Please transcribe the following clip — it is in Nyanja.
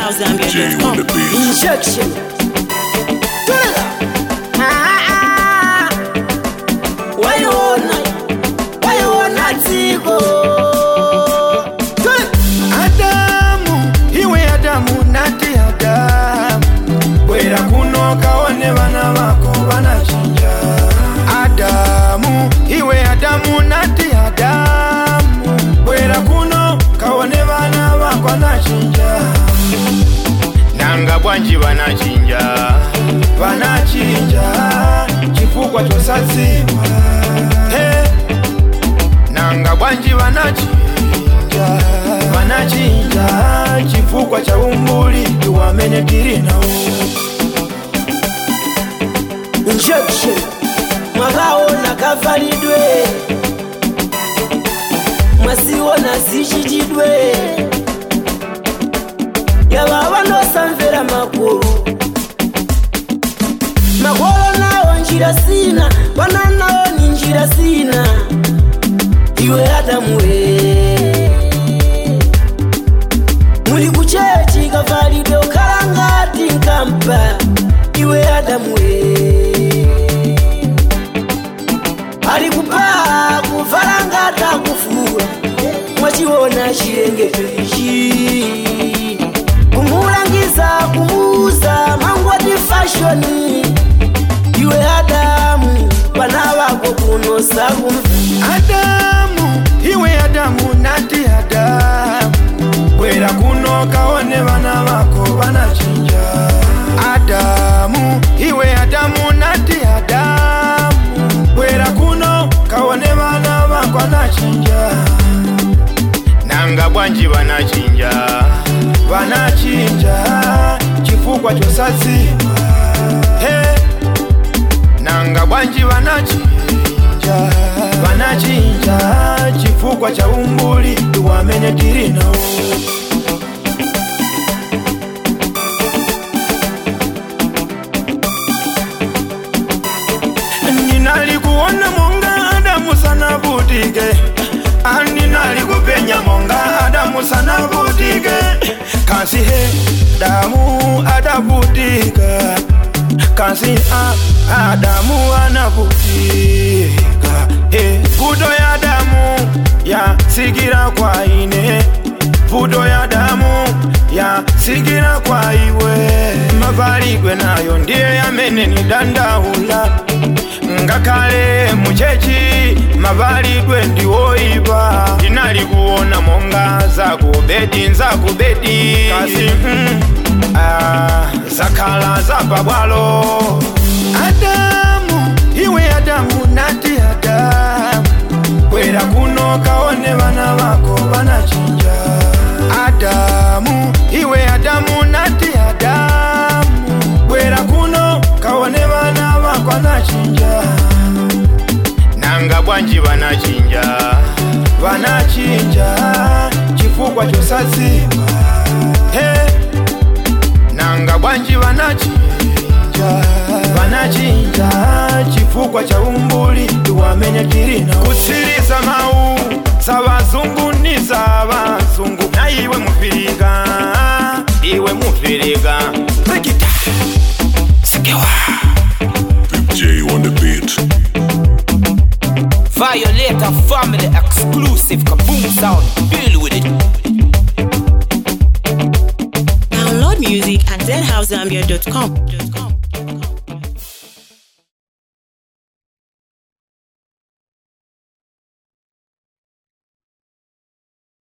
ZenHouseZambia.com. Injection. Why you wanna tigo? Adamu, iwe Adamu nati Adamu. Wera kuno kaone bana bako banachinja. Adamu, iwe Adamu nati Adamu. Wera kuno kaone bana bako banachinja. Nanga bwanji banachinja. Banachinja, chifukwa chosaziwa. Hey. Nanga bwanji banachinja. Banachinja, chifukwa cha umbuli tuwamenye kirinawo. Injection. Mwakaona kavalidwe. Mwasiona sichitidwe. Yababa nosamvera makulu. Makolo nawo njira sina, bana nawo ni njira sina. Iwe Adamu muli kuchechi kavalidwe ukalangati nkampa. Iwe Adamu alikupaa kuvalangata kufua. Mwachiona chilengeto ichi kumulangiza kumuuza mangwati fashoni. Iwe Adamu bana bako kunosa Adamu, iwe Adamu nati Adamu. Wera kuno kaone bana bako banachinja. Adamu, iwe Adamu nati Adamu. Wera kuno kaone bana bako banachinja. Nanga bwanji banachinja. Banachinja, chifukwa chosaziwa. Hey. Nanga bwanji banachinja. Banachinja, chifukwa cha umbuli tuwamenye kirinawo. Ninali kuona monga Adamu sana butike. Ninali kupenya monga Adamu sana butike. Kasi he Adamu adabutika. Kasi Adamu anabutika. Fudo ya Adamu ya sigira kwa ine. Fudo ya Adamu ya sigira kwa iwe. Mabaligwe nayo ndiye yamene ni dandahula. Ngakale muchechi mabaligwe ndiwo iba. Inali kuona monga za kubedi. Kasi zakala za babwalo. Adamu, iwe Adamu nati Adamu. Wera kuno kaone bana bako banachinja. Adamu, iwe Adamu nati Adamu. Wera kuno kaone bana bako banachinja. Nanga bwanji banachinja. Banachinja, chifukwa chosaziwa. Hey. Nanga bwanji banachinja. Banachinja, chifukwa cha umbuli tuwamenye kirinawo. Kutsiriza mau sabazungu ni sabazungu. Na iwe mufiriga. Iwe mufiriga. Rekita Sikewa J on the beat. Violator family exclusive kaboom sound. Deal with it. Download music at ZenHouseZambia.com.